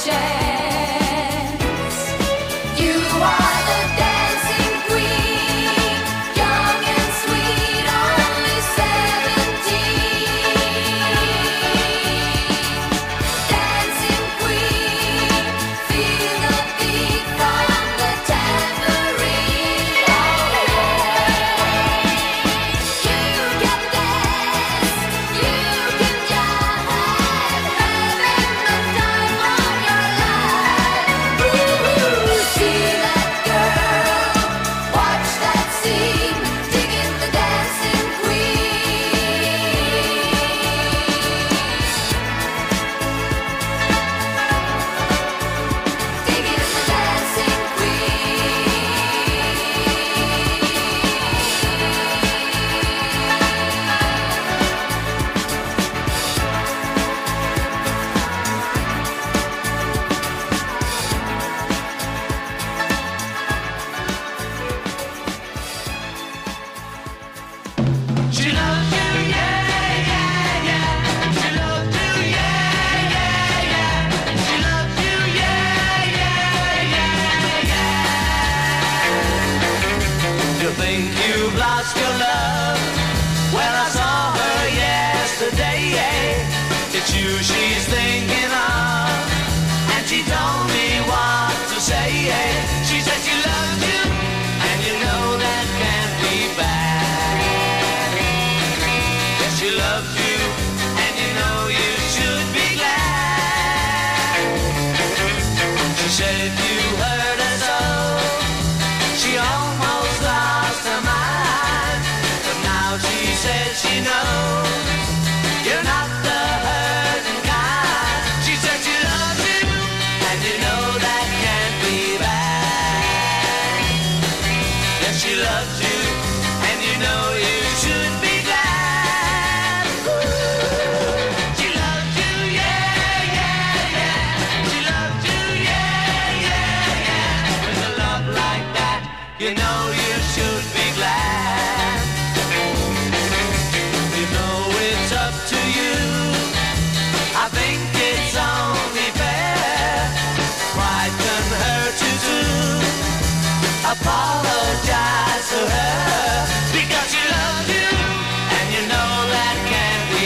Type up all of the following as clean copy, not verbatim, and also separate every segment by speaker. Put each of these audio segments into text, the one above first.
Speaker 1: Apologize to her because she loves you and you know that can't be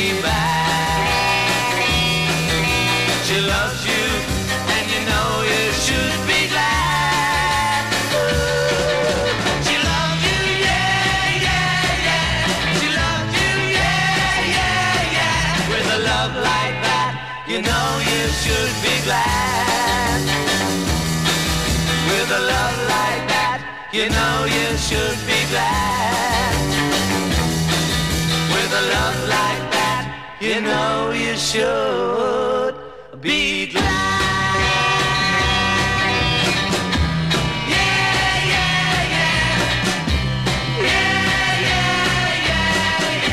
Speaker 1: bad. She loves you and you know you should be glad. She loves you, yeah, yeah, yeah. She loves you, yeah, yeah, yeah. With a love like that, you know you should be glad. With a love like that, you know you should be glad. With a love like that, you know you should be glad. Yeah, yeah, yeah. Yeah, yeah, yeah,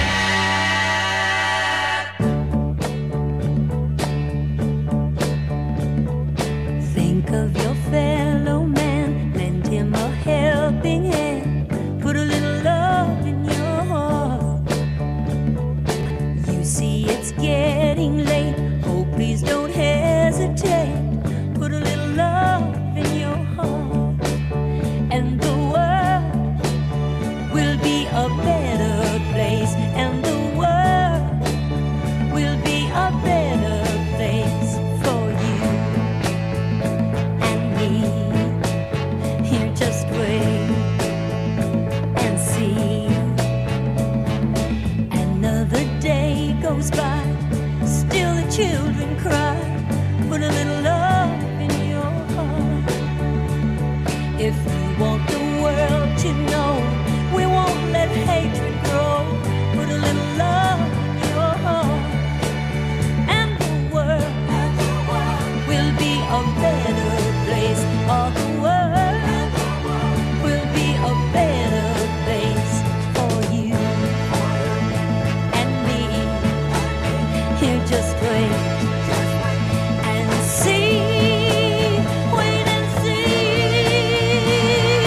Speaker 2: yeah. Think of your fellow man, lend him a helping hand, put a little love in your heart. You see it's getting late, oh please don't hesitate, put a little love in your heart, and the world will be a better place, and the world will be a better place for you and me. Here, just wait and see. Another day goes by, still the children cry, put a little love in your heart. If you want the world to know we won't let hatred grow, put a little love in your heart, and the world will be a better place. All the world will be a better place for you and me. Here, just wait and see. Wait and see.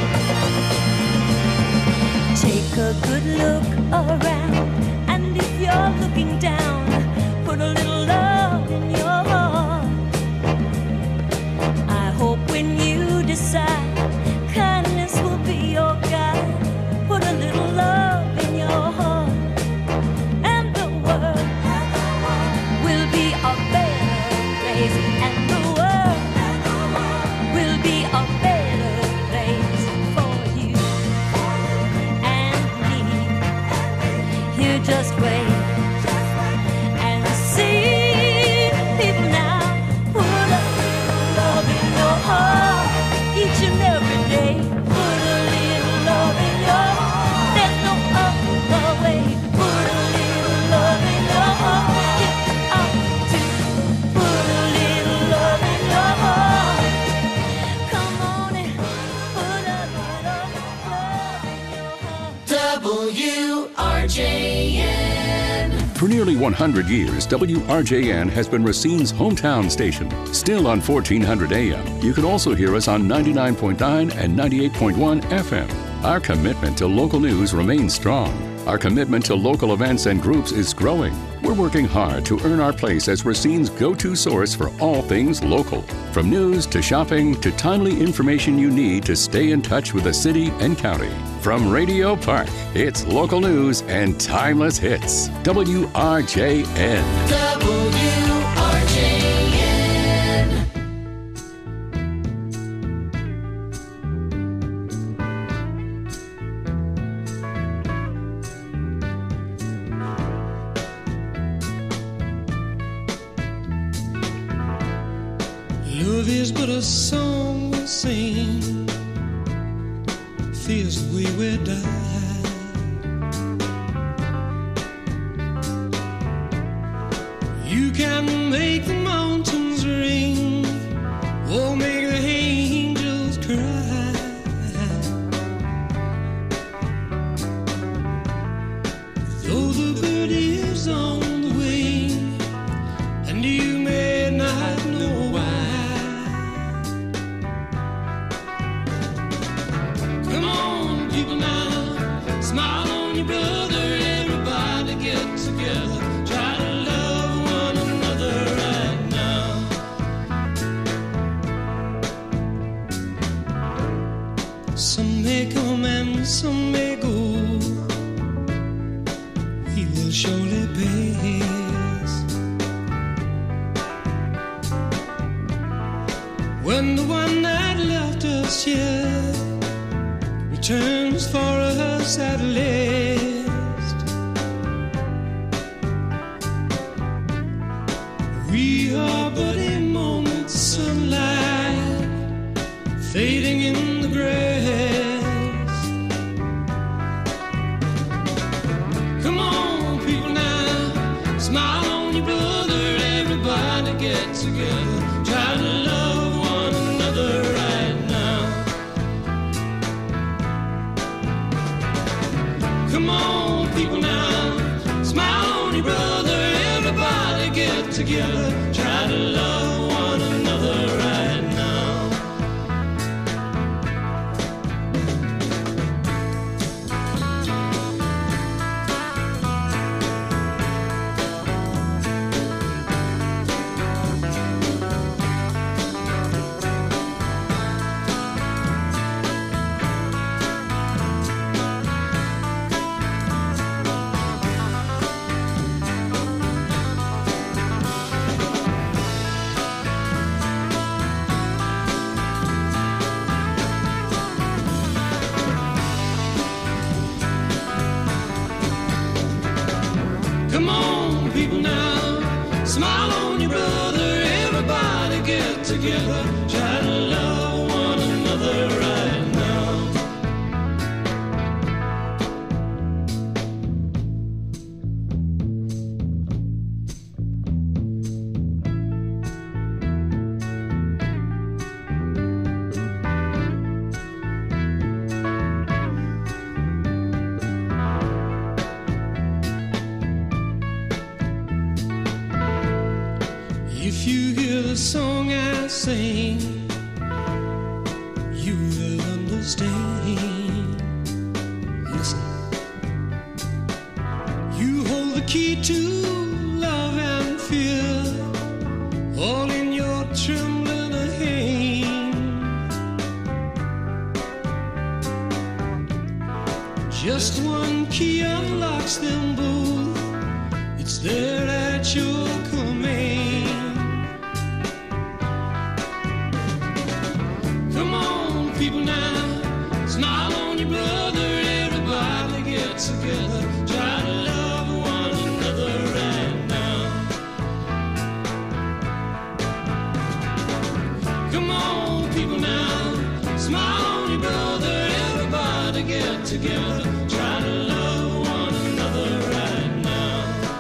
Speaker 2: Take a good look around, and if you're looking down, put a little love in your heart. place, and the world will be a better place for you and me. You just wait and see. People now, put a little love in your heart each and every day. Put a little love in your heart. There's no other way. Put a little love in your heart. Get out to put a little love in your heart. Come on and put a little love in your heart.
Speaker 3: WRJN.
Speaker 4: For nearly 100 years, WRJN has been Racine's hometown station. Still on 1400 AM, you can also hear us on 99.9 and 98.1 FM. Our commitment to local news remains strong. Our commitment to local events and groups is growing. We're working hard to earn our place as Racine's go-to source for all things local. From news to shopping to timely information you need to stay in touch with the city and county. From Radio Park, it's local news and timeless hits. WRJN.
Speaker 3: WRJN.
Speaker 5: Love is but a song we sing, feels the way we die. You can make the mountains ring, or make the angels cry. Though the bird is on the wing, and you may not know why. Come on, people now, smile on your brother, everybody get together, try to love one another right now. Some may come and some may go, we will surely pass. When the one that left us here returns for us at last, we are but a moment's sunlight fading in the grass. Come on, people now, smile on your brother, everybody get together, try to love one another right now. Come on, people now, smile on your brother, everybody get together, try to love one another right now. Come on, people now, smile on your brother, everybody get together, try to love one another right now. If you hear the song I sing, you will understand. Listen, you hold the key to love and fear, all in your trembling hand. Just one key unlocks them both, it's there at your command. on, people now, smile on your brother. Everybody get together. Try to love one another right now.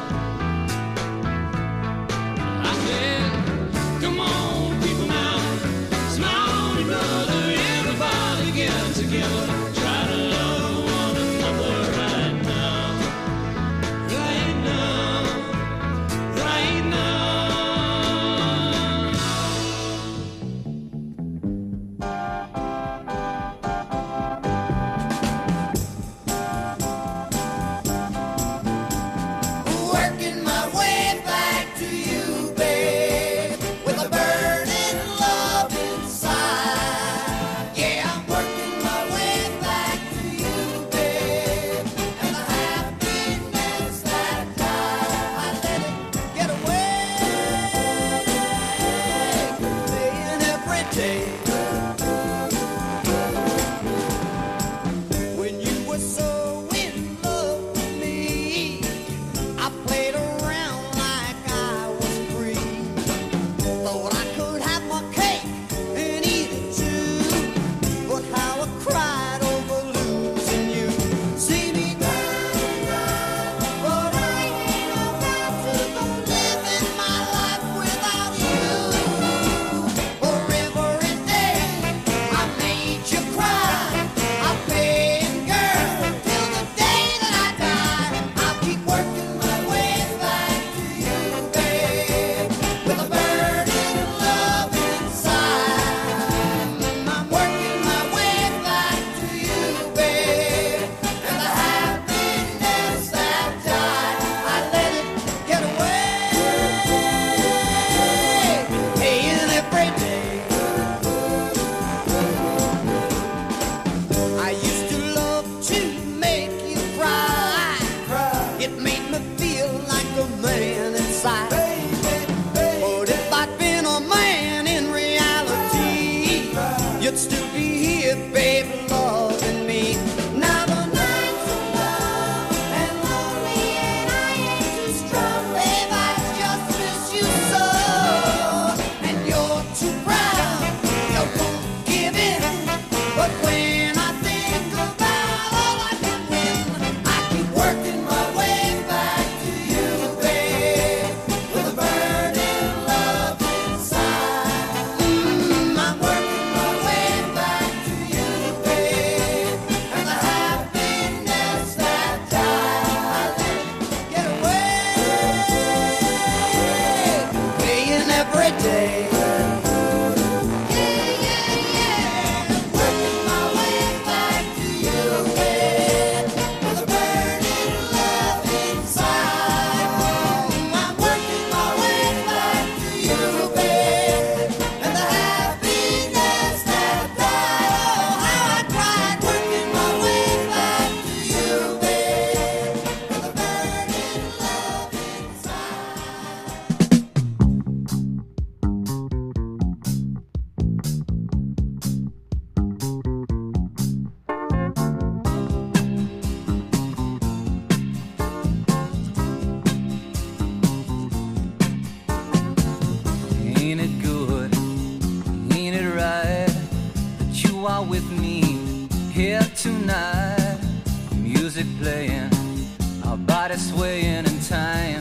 Speaker 5: I said, come on, people now, smile on your brother. Everybody get together. Try to love one another right now. Right now. Right now.
Speaker 1: Working my way back to you, babe, with a burning love inside. Yeah, I'm working my way back to you, babe, and the happiness that I let it get away, playing every day. When you were so in love with me, I played around like I was free. Thought I could have my cake and eat it too. But how I cried over losing you. See me down, but I ain't about to go living my life without you. For every day I made you cry, I paid girl till the day that I die. I'll keep working my way back to you, babe, with a burning love inside. I'm working my way back to you, babe, and the happiness that died, I let it get away, paying every day. I used to love to make you cry. It made me feel like a man inside. But if I'd been a man in reality, you'd still be here, baby, loving me. Now the nights are long and lonely, and I ain't too strong, babe. I just miss you so. And you're too proud, you won't give in. But when I think about all I can win, I keep working my way back to you, babe, with a burning love inside. I'm working my way back to you, babe, and the happiness that died, I let it get away, paying every day. Working my way back to you, babe, with a burning love inside. I'm working my way back to you, babe, and the happiness that died. Oh, how I cried, working my way back to you, babe, with a burning love inside.
Speaker 6: Ain't it good? Ain't it right that you are with me here tonight? Music playing, our bodies swaying in time,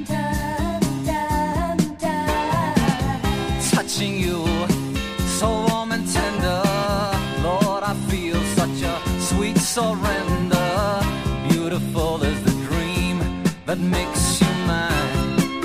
Speaker 6: touching you so warm and tender. Lord, I feel such a sweet surrender. Beautiful is the dream that makes you mine.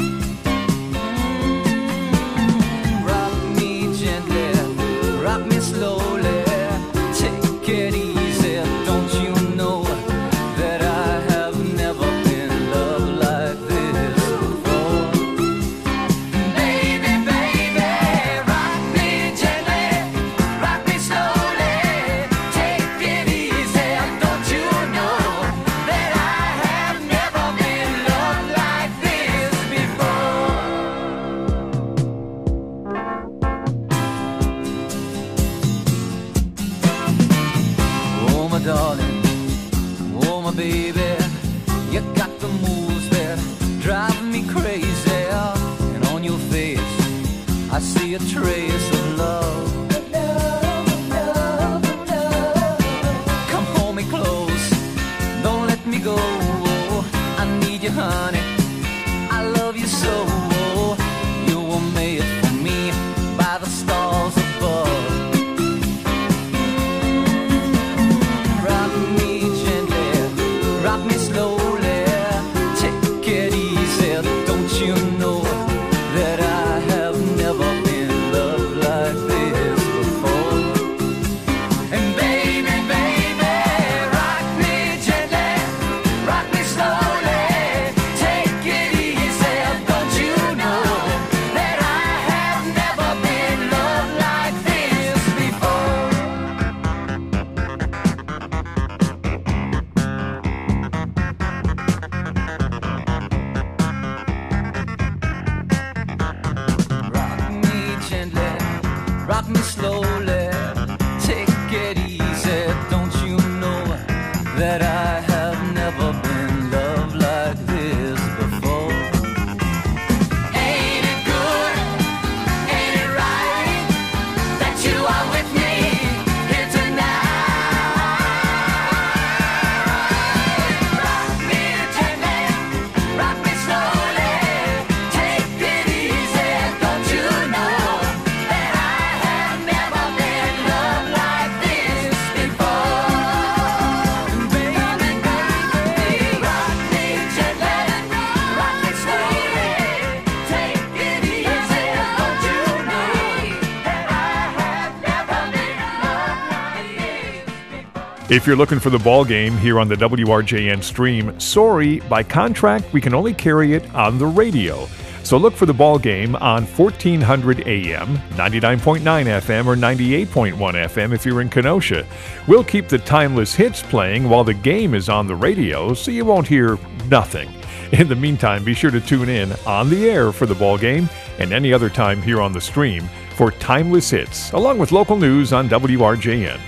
Speaker 6: Rock me gently, rock me slowly, take it easy. Don't you know that I have never been loved like this before? Baby, baby, rock me gently, rock me slowly, take it easy. Don't you know that I have never been loved like this before? Oh my darling, oh my baby, you got the moves that drive me crazy. And on your face I see a trace of love.
Speaker 7: If you're looking for the ball game here on the WRJN stream, sorry, by contract, we can only carry it on the radio. So look for the ball game on 1400 AM, 99.9 FM, or 98.1 FM if you're in Kenosha. We'll keep the timeless hits playing while the game is on the radio, so you won't hear nothing. In the meantime, be sure to tune in on the air for the ball game and any other time here on the stream for timeless hits, along with local news on WRJN.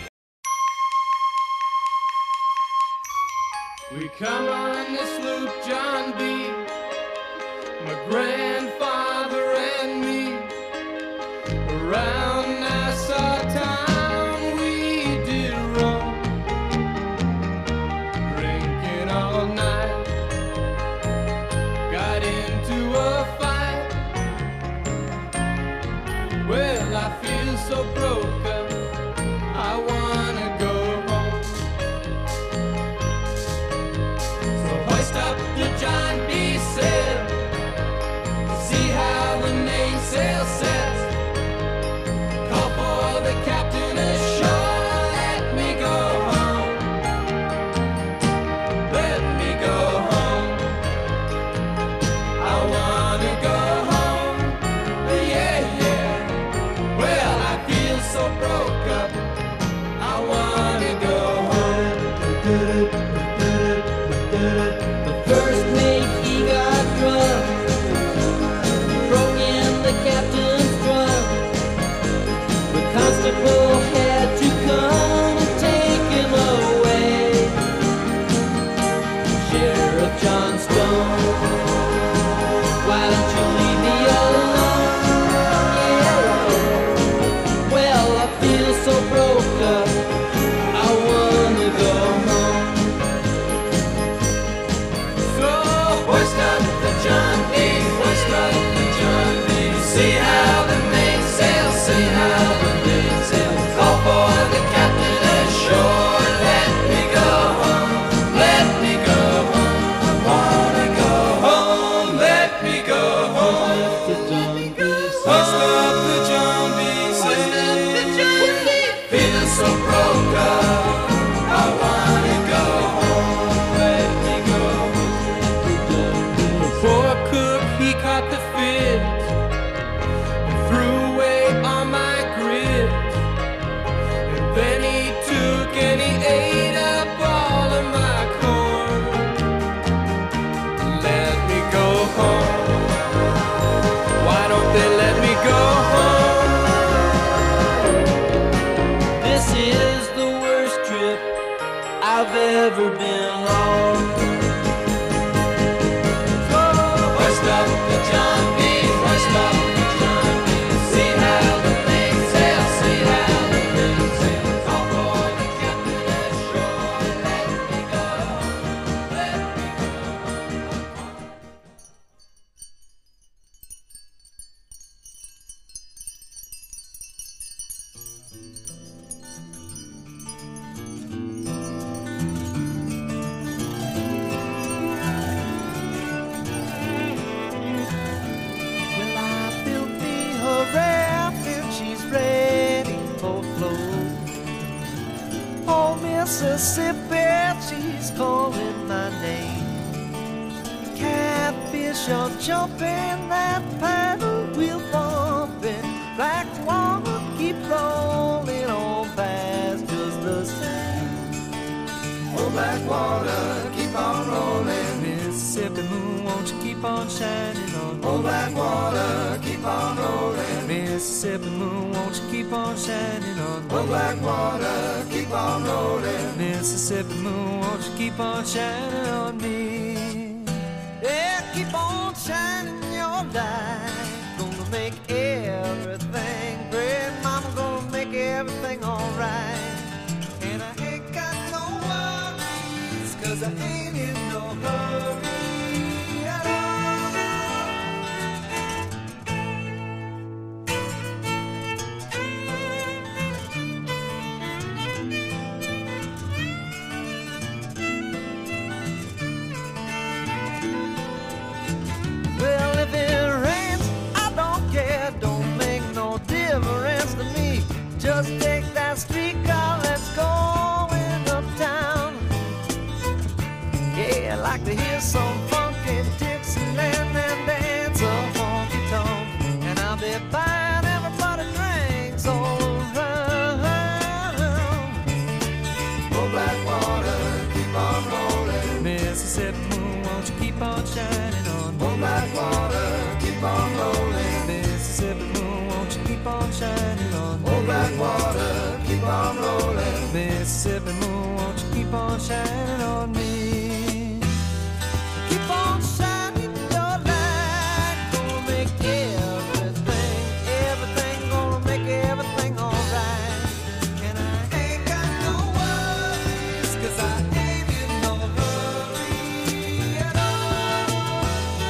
Speaker 5: We come on this loop, John B., my grandfather and me. Around Nassau town we did roam, drinking all night. Got into a fight. Well, I feel so broke up, I wanna go home. Hoist up the John B. sail, see how the mainsail sets. Call for the captain ashore, let me go home. Let me go home. I wanna go home, yeah, yeah. Well, I feel so broke up, I wanna go home.
Speaker 6: First mate, he got drunk, broke in the captain's drum. The constable had to come and take him away. Sheriff John Stone, why don't you leave me alone? Yeah. Well, I feel so broke up, I wanna go home.
Speaker 5: Hoist up the John B., hoist up the John B. See how the mainsail, see how the mainsail. Call for the captain ashore, let me go home, let me go home. I wanna go home, let me go home. Hoist up the John B., feel so broke up, I wanna go home, let me go home. Poor cook, he caught the fits and threw away all my grits. And then he took and he ate up all of my corn. Let me go home. Why don't they let me go home?
Speaker 6: This is the worst trip I've ever been on.
Speaker 5: Hoist up the John B., hoist up the John B. See how the mainsail, see how the mainsail. Call for the captain ashore, let me go home, let me go home.
Speaker 8: Well, I built me a raft and she's ready for flow. Oh, Mississippi, she's calling my name. Catfish are jumping, that paddle wheel bumping. Black water keep rolling on past just the same. Oh, black water, keep on rolling. Mississippi moon, won't you keep on shining on me? Oh, black water, keep on rolling. Mississippi moon, won't you keep on shining on me? Oh, black water, keep on rolling. Mississippi moon, won't you keep on shining on me? Yeah, keep on shining your light. Gonna make everything great. Mama gonna make everything alright. And I ain't got no worries, 'cause I ain't in no hurry at all. Well, if it rains, I don't care. Don't make no difference to me. Just take that streetcar, let's go in uptown. shining on me. Old Blackwater, keep on rolling. Mississippi moon, won't you keep on shining on me? Old Blackwater, keep on rolling. Mississippi moon, won't you keep on shining on me? Keep on shining your light, gonna make everything, gonna make everything alright. And I ain't got no worries, 'cause I ain't in no hurry at all.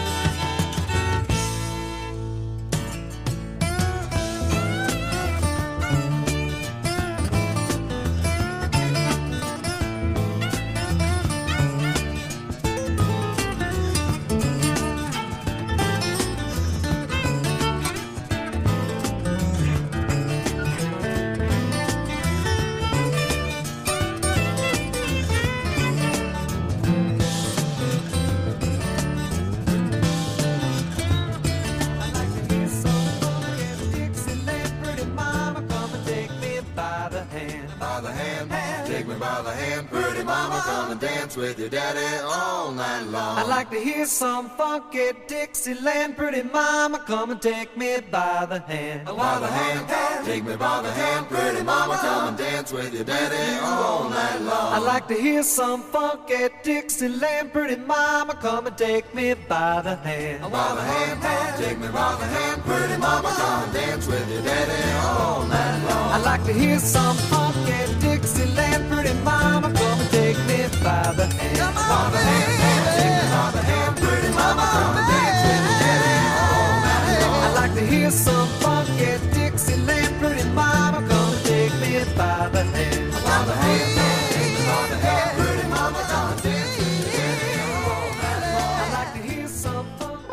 Speaker 8: With your daddy all night long. I'd like to hear some funky Dixieland. Pretty mama, come and take me by the hand. By the hand, take me by the hand. Pretty mama, come and dance with your daddy all night long. I'd like to hear some funky Dixieland. Pretty mama, come and take me by the hand. By the hand, take me by the hand. Pretty mama, come and dance with your daddy all night long. I'd like to hear some funky Dixieland. Pretty mama, come and take me by the hand. Come on, by the hand, take me by the hand. Pretty mama, come and dance with your daddy all night long. I'd like to hear some funky Dixieland. Pretty mama, come and take me by the hand. By the hand, take me by the hand. Pretty mama, come and dance with your daddy all night long. I'd like to hear some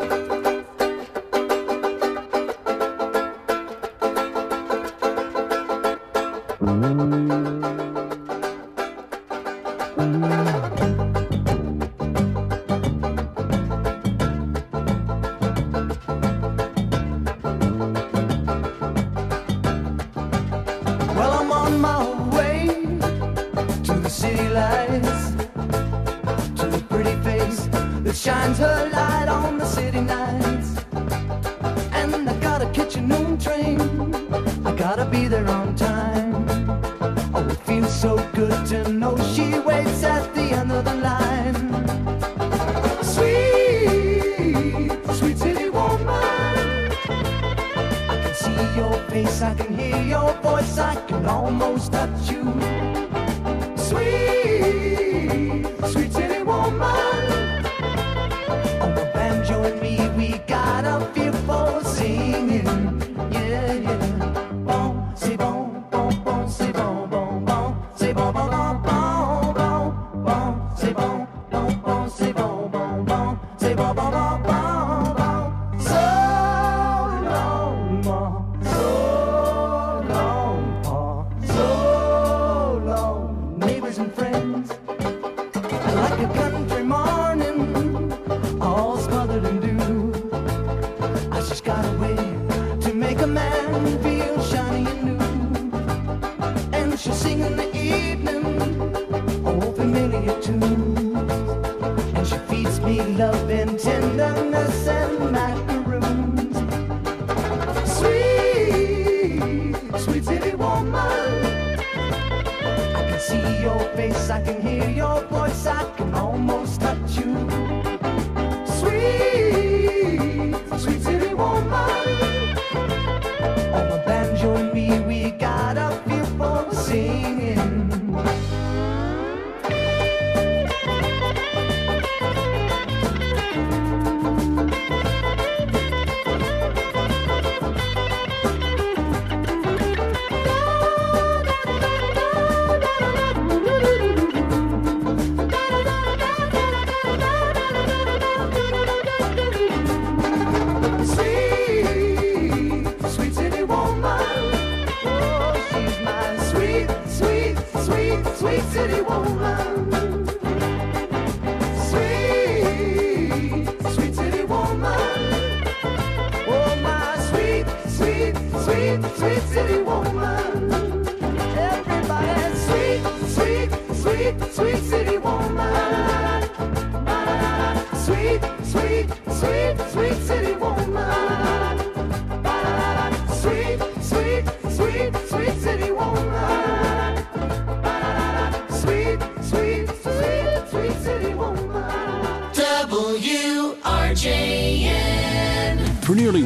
Speaker 8: Well, I'm on my way to the city lights, to a pretty face that shines her light on the city nights. And I gotta catch a noon train, I gotta be there on time. Oh, it feels so good to know she waits at the end of the line. Sweet, sweet city woman, I can see your face, I can hear your voice, I can almost touch you. Sweet, sweet city woman, on the banjo and me, we got a feel for singing. Yeah, yeah. Bon, c'est bon, bon, bon, c'est bon, bon, bon, c'est bon, bon, bon, bon, bon, bon, c'est bon, bon, bon, c'est bon, bon, bon, c'est bon, bon, bon, bon, bon. So long, more, so long, Paul, so long, neighbors and friends. I like a country morning, all smothered in dew. I just got a way to make a man feel shiny and new. And she'll sing in the evening, old familiar tunes. And she feeds me love and tenderness and macaroons. Sweet, sweet city woman, I can see your face, I can hear your voice, I can almost touch you. Sweet, sweet city woman, on the banjo and me, we got a feel for singing. city woman. Sweet, sweet city woman. Oh, my sweet, sweet, sweet, sweet city woman. Everybody, sweet, sweet, sweet, sweet city woman. Sweet, sweet.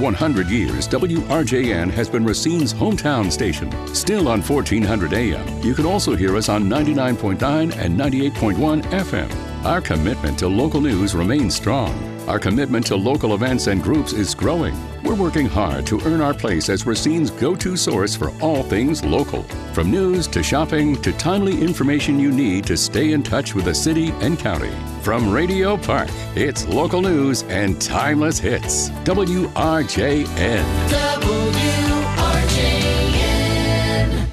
Speaker 4: 100 years, WRJN has been Racine's hometown station. Still on 1400 AM. You can also hear us on 99.9 and 98.1 FM. Our commitment to local news remains strong. Our commitment to local events and groups is growing. We're working hard to earn our place as Racine's go-to source for all things local. From news to shopping to timely information you need to stay in touch with the city and county. From Radio Park, it's local news and timeless hits. WRJN.
Speaker 3: WRJN.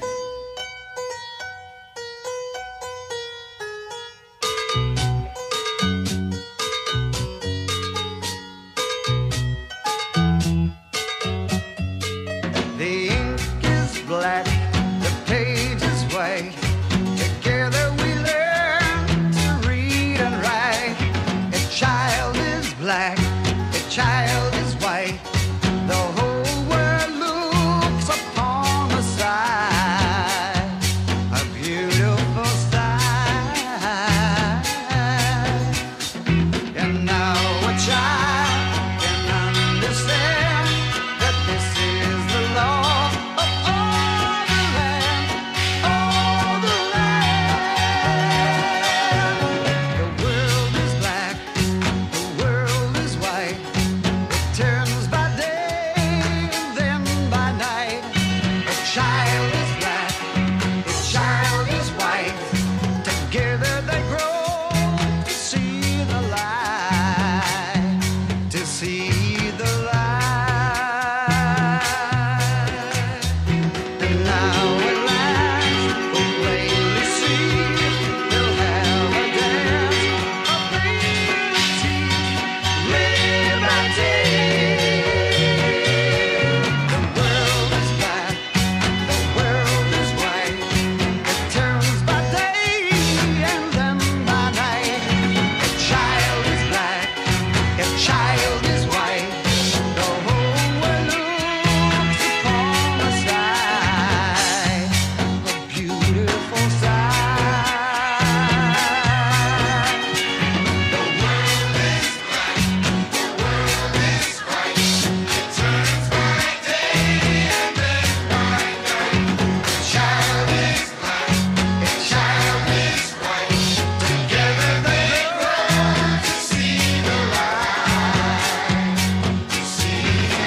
Speaker 8: The ink is black, the page is white. Together we learn to read and write. A child is black, a child is white. The whole world looks upon a sight, a beautiful sight. And now a child can understand that this is the law of all the land, all the land. The world is black, the world is white. It turns by day and then by night. A child is black, a child is white. Together they grow to see the light, to see the light. And now at last we'll plainly see they'll have a dance of liberty. The world is black, the world is white. It turns by day and then by night. A child is black, a child is white. The whole world looks upon a sight, a beautiful sight. The world is black, the world is white. It turns by day and then by night. A child is black, a child is white. Together they grow to see the light, to see the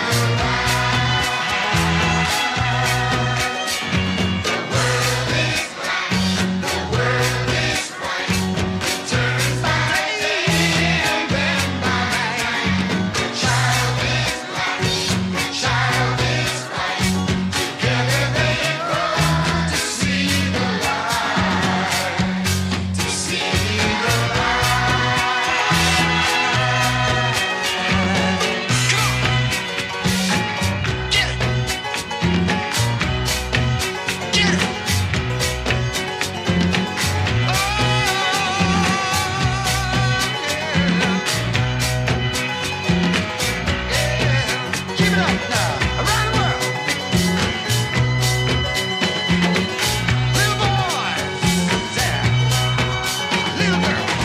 Speaker 8: light. The world is black, the world is white. It turns by day and then by night. The child is black, the child is white. Together they grow to see the light, to see the Keep it up now, around the world. Little boys, there, little girls.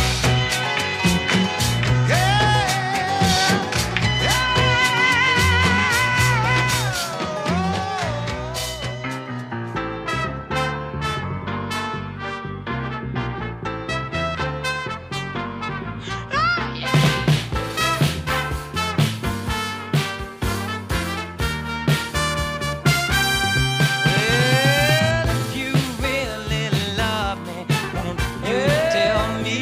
Speaker 8: Well, if you really love me, won't you tell me?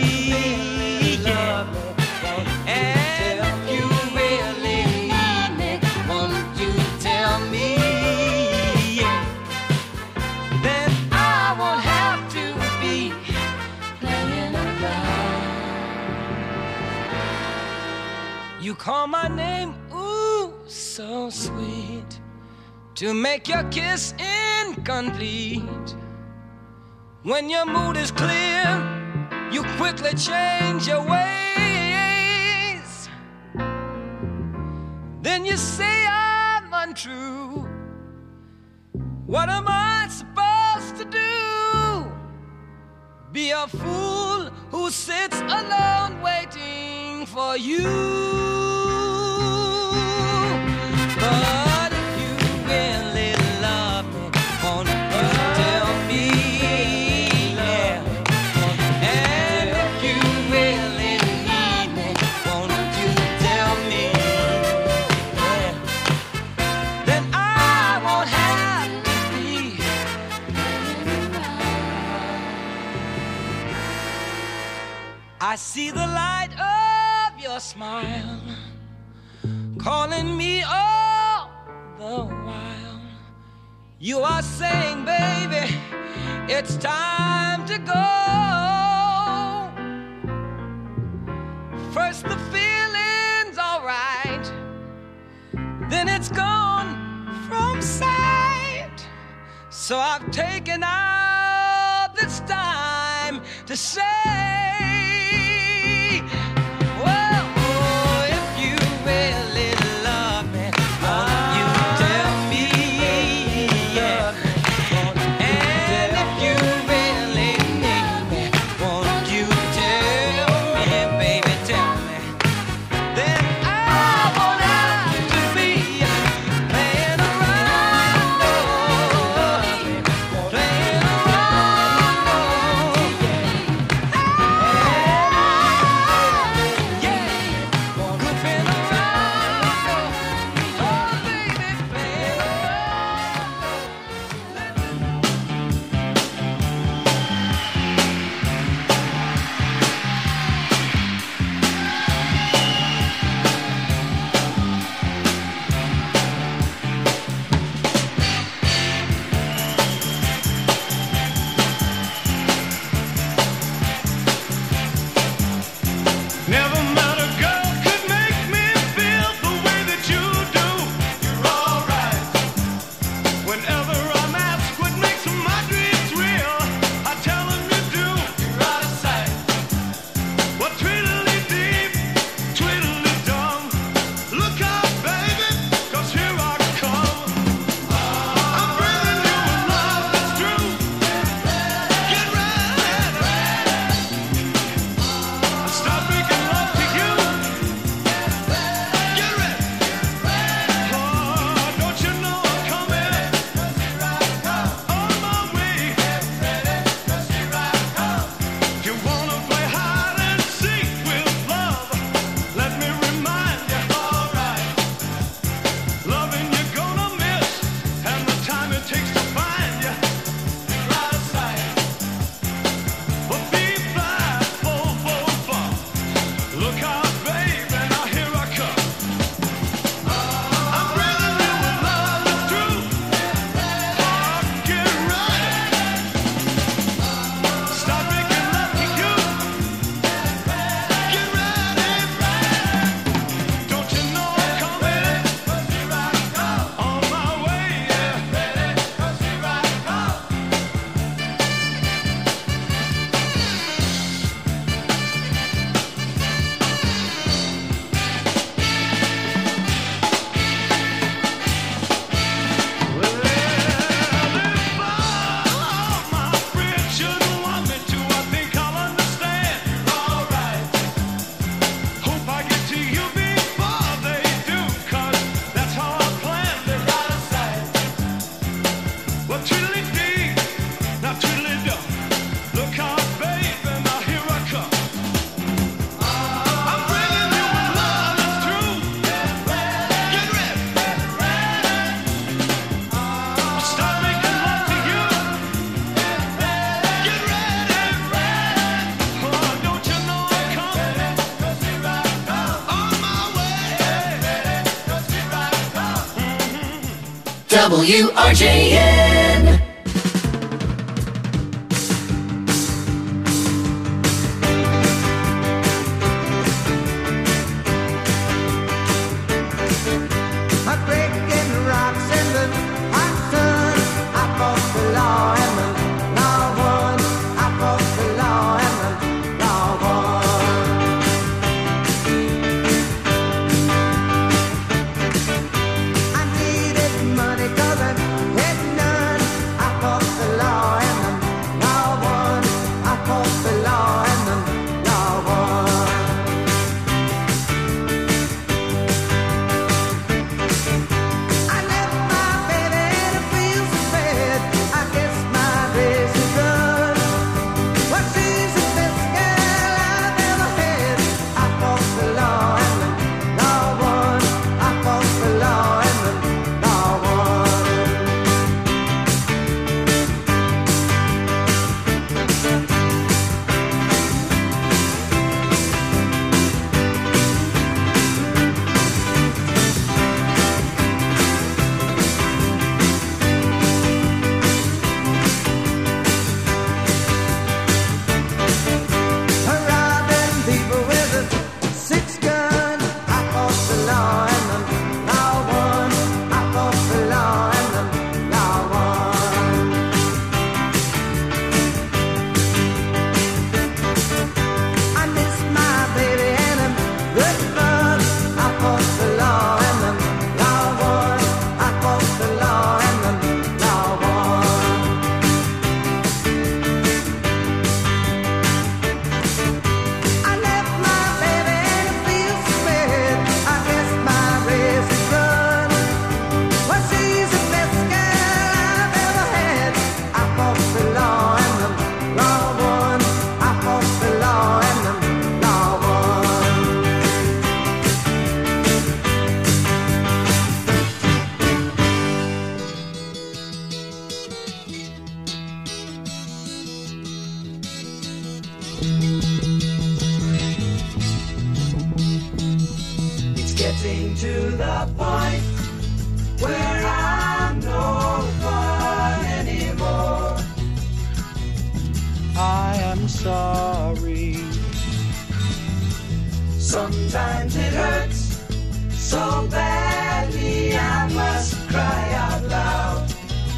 Speaker 8: And if you really need me, won't you tell me? Then I won't have to be playing around. You call my name, ooh, so sweet, to make your kiss incomplete. When your mood is clear, you quickly change your ways. Then you say I'm untrue. What am I supposed to do? Be a fool who sits alone waiting for you. I see the light of your smile calling me all the while. You are saying, baby, it's time to go. First the feeling's alright, then it's gone from sight. So I've taken out this time to say, well, oh, if you really love me, won't you tell me, yeah. And if you really need me, won't you tell me, baby, tell me. Then I won't have to be playing around, no, playing around, no, yeah, goofing around, no, oh baby, playing
Speaker 5: Never met a girl could make me feel the way that you do. You're alright. Whenever I'm asked what makes my dreams real, I tell them you do. You're out of sight. What tweedledee, tweedledum. Look out, baby, 'cause here I come. I'm bringing you a love that's true. Get ready. Stop making love to you. Get ready. Oh, don't you know I'm coming on my way? You wanna play hide and seek with love? Let me remind you, alright. Loving you're gonna miss, and the time it takes to find you. You're out of sight. But be fly, full, fun. Look out, baby, now here I come. I'm bringing you a love that's true. Oh, get ready. Stop making love to you. Get ready. Don't you know I'm coming on my way? Look out, baby, now here I come. I'm bringing you a love that's true. Get ready. Stop making love to you. Get ready. Oh, don't you know I'm coming on my way?
Speaker 3: WRJN.
Speaker 8: I'm breaking rocks in the hot sun. I fought the law and the law won. I fought the law and the law won. I needed money 'cause I had none. I'm sorry. Sometimes it hurts so badly I must cry out loud.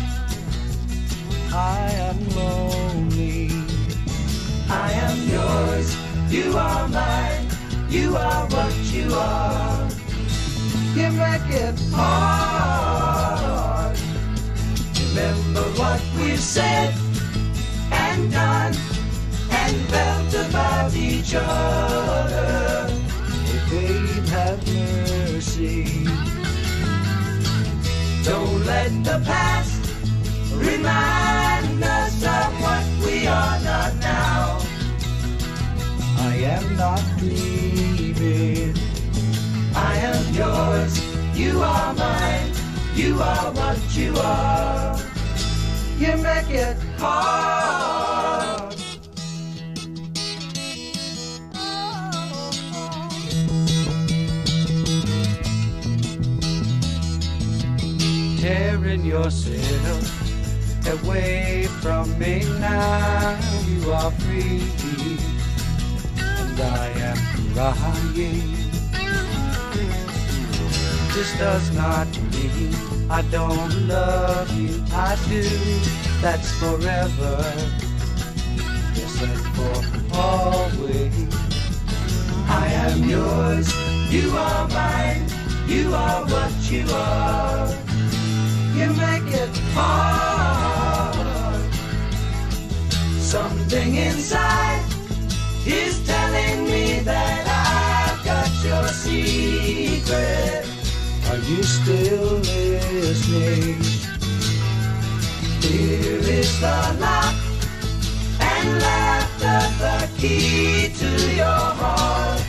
Speaker 8: I am lonely. I am yours. You are mine. You are what you are. You make it hard. Remember what we've said and done and felt about each other. Oh, babe, have mercy. Don't let the past remind us of what we are not now. I am not grieving. I am yours. You are mine. You are what you are. You make it hard. Tearing yourself away from me now. You are free, and I am crying. This does not mean I don't love you. I do. That's forever. Yes, and for always. I am yours. You are mine. You are what you are. You make it hard. Something inside is telling me that I've got your secret. Are you still listening? Here is the lock and laughter, the key to your heart.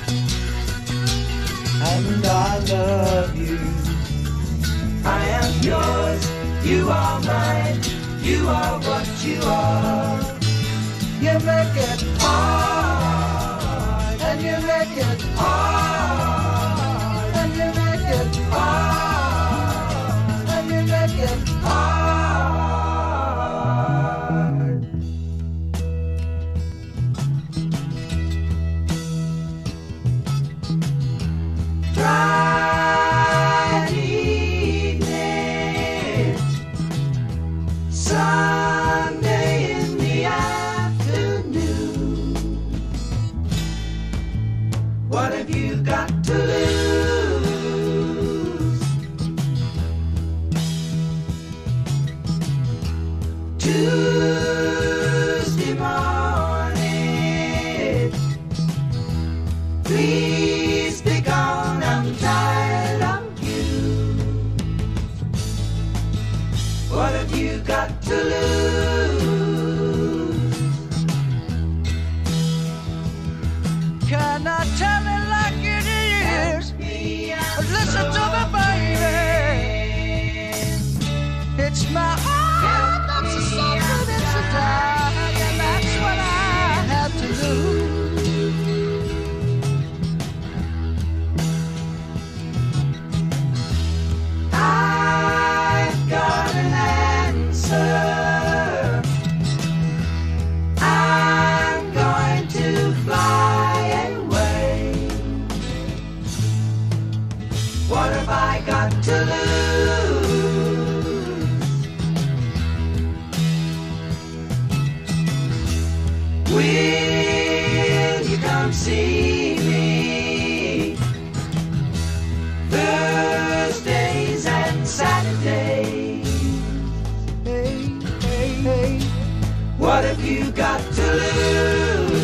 Speaker 8: And I love you. I am yours. You are mine. You are what you are. You make it hard. And you make it hard. And you make it hard. And you make it hard. Bright evening, Sunday in the afternoon. What have you got to lose? Tuesday morning, please be gone, I'm tired of you. What have you got to lose? Can I tell it like it is? Listen to me, baby. It's my heart that's a suffering, it's a die, and that's what I have to lose. I've got an answer. I'm going to fly away. What have I got to lose? Will you come see me Thursdays and Saturdays? Hey, hey, hey. What have you got to lose?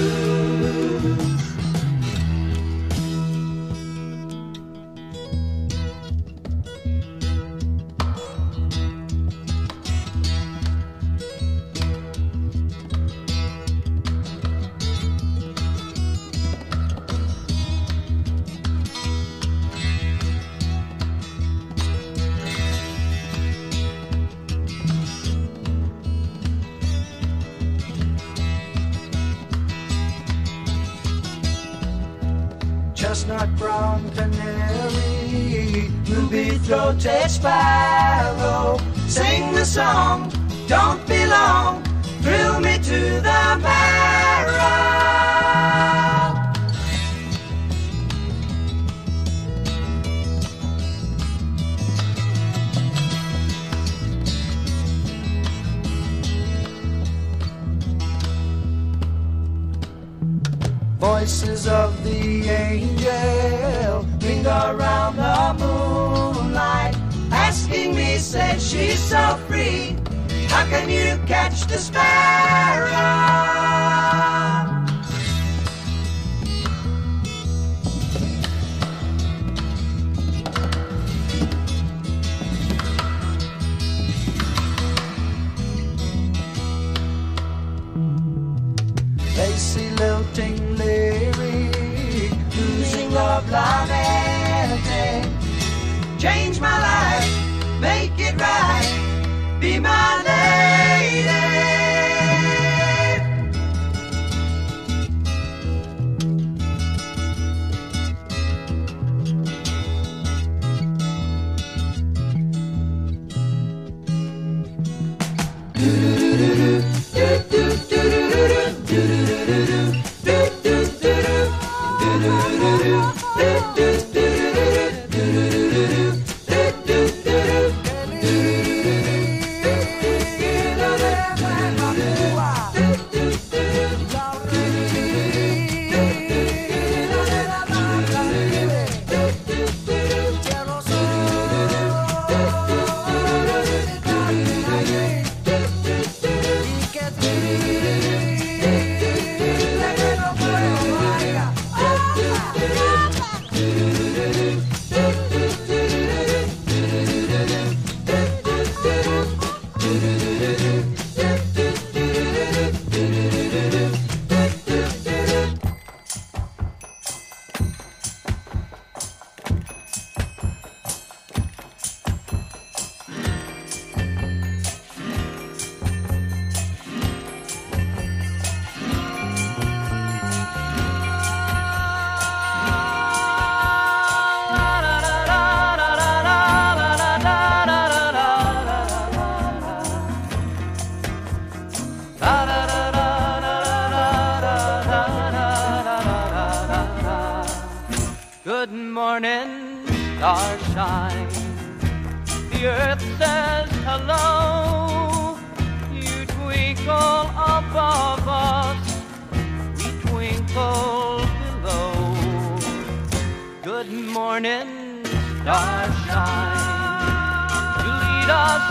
Speaker 8: Chestnut brown canary, ruby-throated sparrow, sing the song, don't be long, thrill me to the marrow. Voices of the angel linger around the moonlight, asking me, said she's so free, how can you catch the sparrow? Lacy lilting lyric, losing love like anything. Change my life, make it right, be my lady.
Speaker 6: Good morning, starshine. The earth says hello. You twinkle above us, we twinkle below. Good morning, starshine. You lead us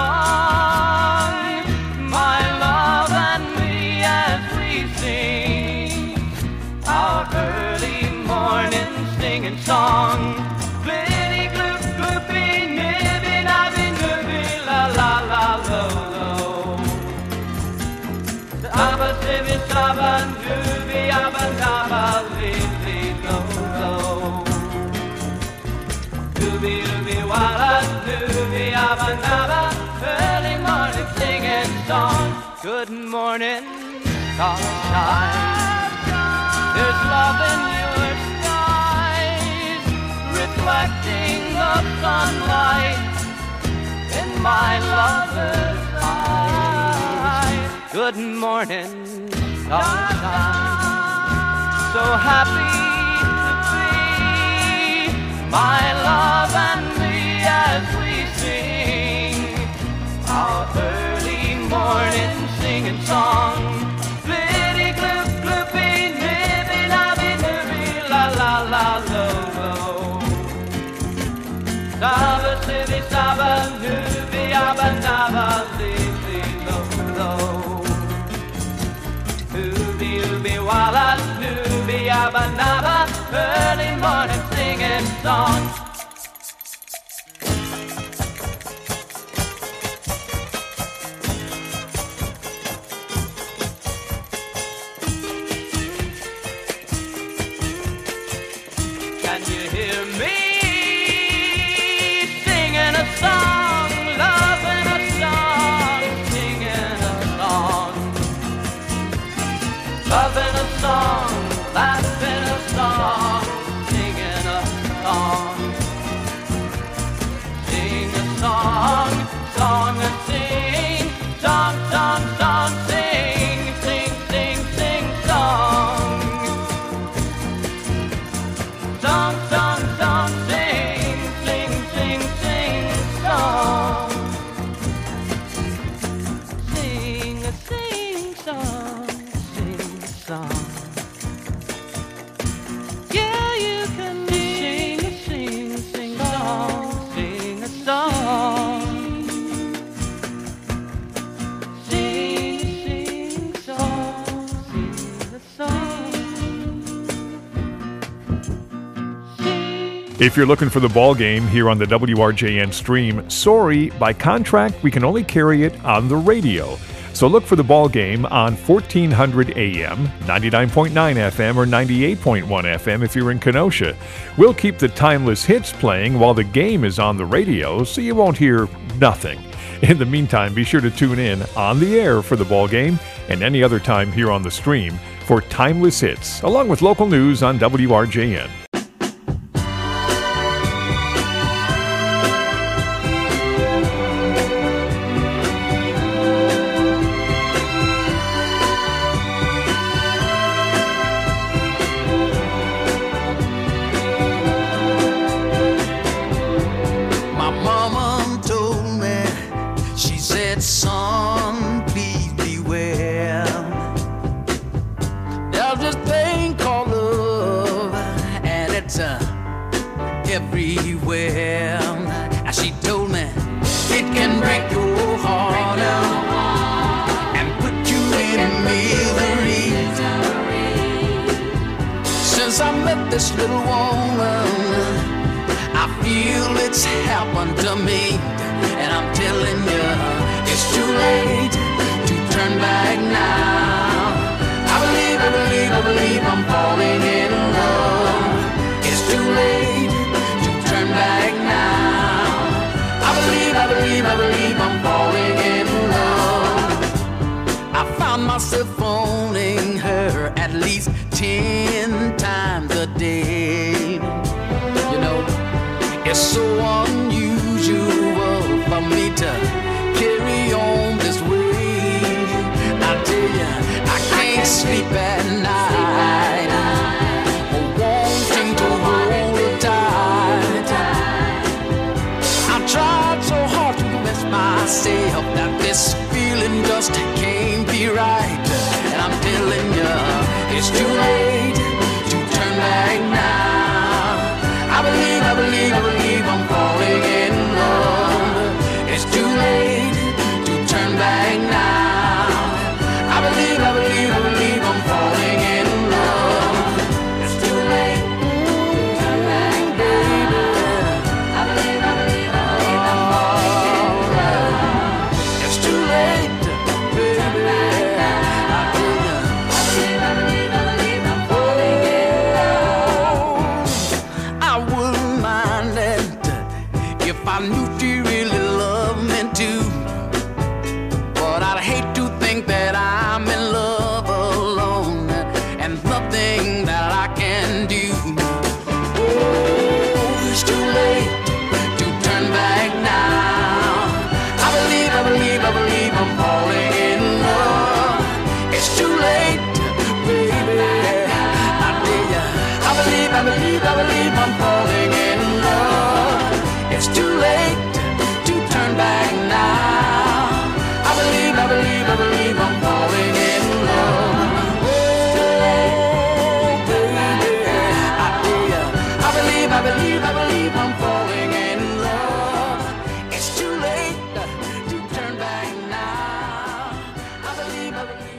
Speaker 6: along, my love and me, as we sing our early morning singing song. Glitty gloop gloopy nibby nabby nibby la la la lo lo. Abba sibby sabba nubby abba nabba lily lo lo. Nubby nubby walla nubby abba nabba. Early morning singing song. Good morning, sunshine. There's love in your skies, reflecting the sunlight in my lover's eyes. Good morning, sunshine. So happy to be my love and me as we sing our early morning singing song. Glitty gloop gloopy nibby nabby nibby la la la lo lo. Saba sibby saba nubby abba nabba lily lo lo. Nubby nubby walla nubby abba nabba. Early morning singing song.
Speaker 7: If you're looking for the ball game here on the WRJN stream, sorry, by contract, we can only carry it on the radio. So look for the ball game on 1400 AM, 99.9 FM, or 98.1 FM if you're in Kenosha. We'll keep the timeless hits playing while the game is on the radio, so you won't hear nothing. In the meantime, be sure to tune in on the air for the ball game and any other time here on the stream for timeless hits, along with local news on WRJN.
Speaker 6: Everywhere, and she told me it can break your heart out and put you in misery. Since I met this little woman, I feel it's happened to me, and I'm telling you, it's too late to turn back now. I believe I'm falling in love. It's too late turn back now. I believe I'm falling in love. I found myself phoning her at least 10 times a day. You know, it's so unusual for me to carry on this way. I tell you, I can't sleep at night, wanting to hold her tight. I tried so hard to convince myself that this feeling just can't be right. And I'm telling you, it's too late to turn back now. I believe I'm falling in love. It's too late to turn back now. I believe I'm falling in love. It's too late to turn back, baby. I believe I'm falling in love. It's too late, baby. I believe I'm falling in love. I wouldn't mind it if I knew she really loved me too. But I'd hate to think that I'm in love alone and nothing that I can do. Oh, it's too late to turn back now. I believe I'm falling in love. It's too late, baby. I tell ya, I believe I'm falling in love. It's too late to turn back now. I believe I'm falling in love. Oh, baby, I tell ya, I believe I'm falling in love. It's too late to turn back now. I believe.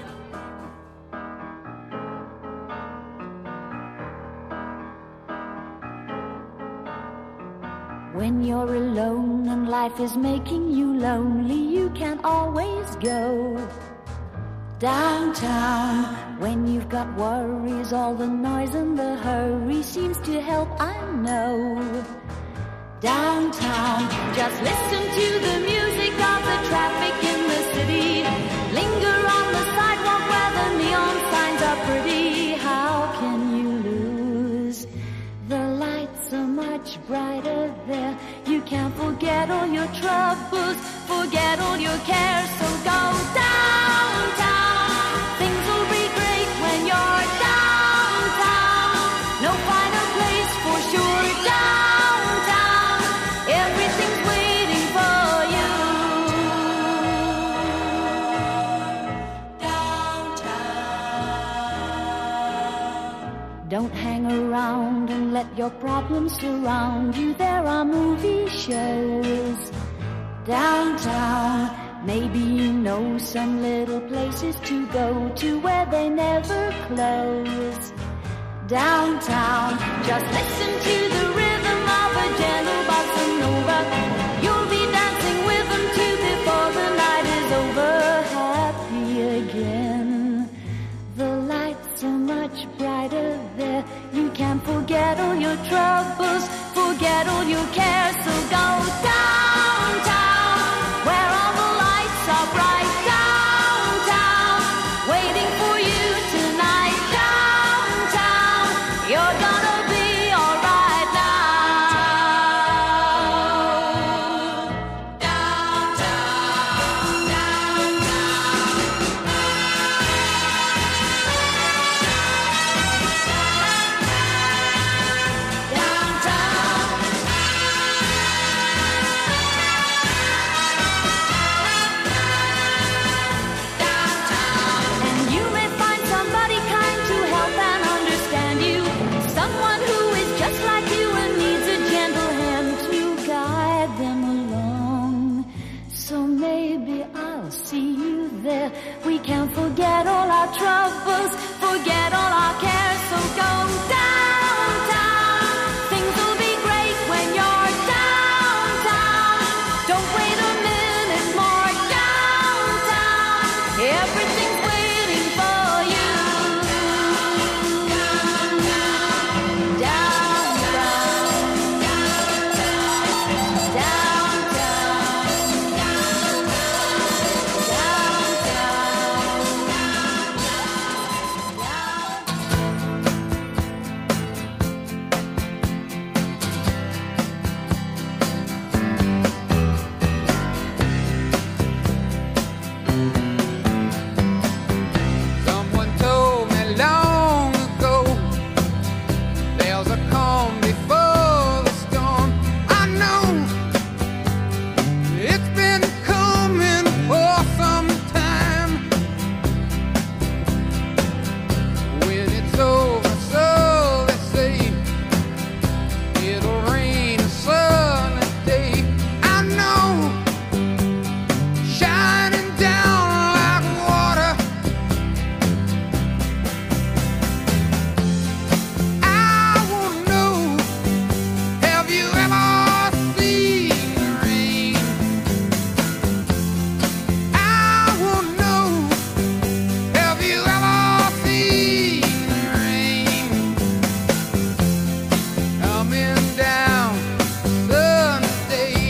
Speaker 2: When you're alone and life is making you lonely, you can always go downtown. When you've got worries, all the noise and the hurry seems to help, I know. Downtown, just listen to the music of the traffic in the city. Linger on the sidewalk where the neon signs are pretty. How can you lose? The lights are much brighter there. You can't forget all your troubles, forget all your cares. So go downtown. Things will be great when you're downtown. No finer place for sure. Downtown, everything's waiting for you. Downtown. Don't hang around and let your problems surround you. There are movie shows downtown. Maybe you know some little places to go to where they never close. Downtown, just listen to the rhythm of that gentle bossa nova. You'll be dancing with them too before the night is over. Happy again. The lights are much brighter there. You can forget all your troubles, forget all your cares. So go downtown, where all the lights are bright. Downtown, waiting for you tonight. Downtown, you're gonna be alright now. Downtown, And you may find somebody kind to help and understand you. Someone who is just like you and needs a gentle hand to guide them along. So maybe I'll see you there. We can forget all our troubles, forget all our cares. So go downtown. Things will be great when you're downtown. Don't wait a minute more. Downtown, everything's waiting for you. Downtown,
Speaker 9: Someone told me long ago there's a calm before the storm. I know it's been coming for some time. When it's over, so they say it'll rain a sunny day. I know, shining down like water. I wanna know, have you ever seen the rain? I wanna know, have you ever seen the rain? Coming down sunny day.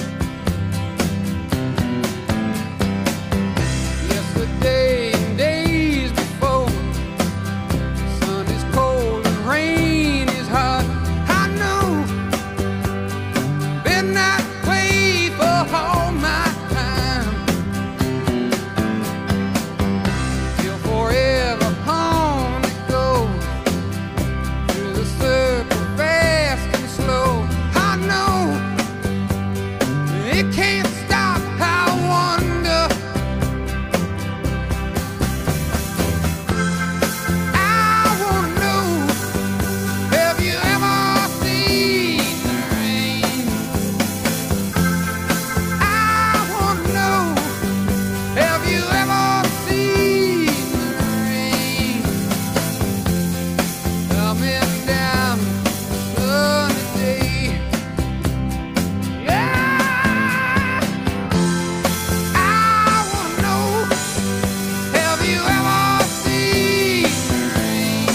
Speaker 9: Yesterday and days before, sun is cold and rain is hot. I know, been that way for all my time. Till forever on it goes, through the circle fast and slow. I know, it can't stop. I wonder, I wanna know, have you ever seen the rain? I wanna know, have you ever seen the rain? Coming down sunny day. Yeah, I wanna know, have you ever seen the rain?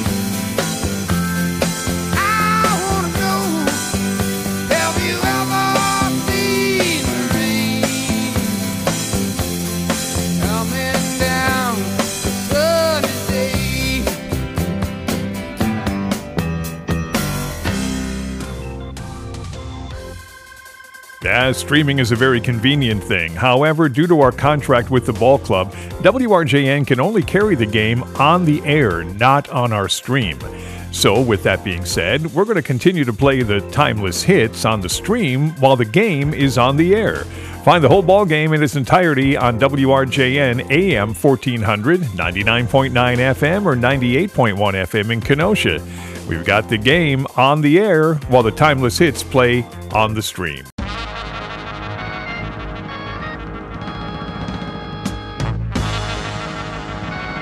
Speaker 9: I wanna know, have you ever seen the rain? Coming down sunny day.
Speaker 7: Yeah, streaming is a very convenient thing. However, due to our contract with the ball club, WRJN can only carry the game on the air, not on our stream. So, with that being said, we're going to continue to play the timeless hits on the stream while the game is on the air. Find the whole ball game in its entirety on WRJN AM 1400, 99.9 FM, or 98.1 FM in Kenosha. We've got the game on the air while the timeless hits play on the stream.